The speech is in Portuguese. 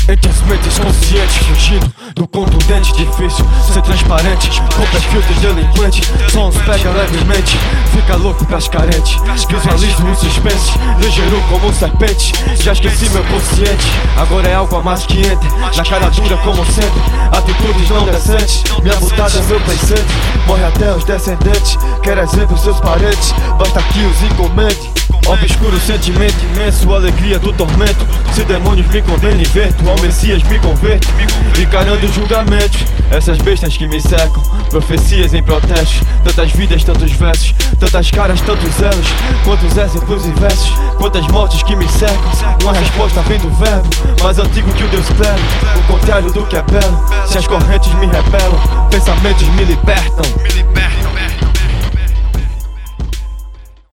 Entre as mentes conscientes, fugindo do contundente. Difícil ser transparente, com perfil de delinquente. Só uns pega levemente, fica louco pras carentes. Visualizo o suspense, ligeiro como um serpente. Já esqueci meu consciente, agora é algo a mais que entra na cara dura como sempre, atitudes não decentes. Minha vontade é meu presente, morre até os descendentes. Quer exemplo seus parentes, basta que os encomende. Obscuro sentimento imenso, alegria do tormento. Se demônios me condenam, inverto, ao Messias me converto. Encarando julgamentos, essas bestas que me cercam. Profecias em protestos, tantas vidas, tantos versos. Tantas caras, tantos elos, quantos exemplos e versos. Quantas mortes que me cercam. Uma resposta vem do verbo, mais antigo que o Deus pleno. O contrário do que é belo, se as correntes me rebelam, pensamentos me libertam.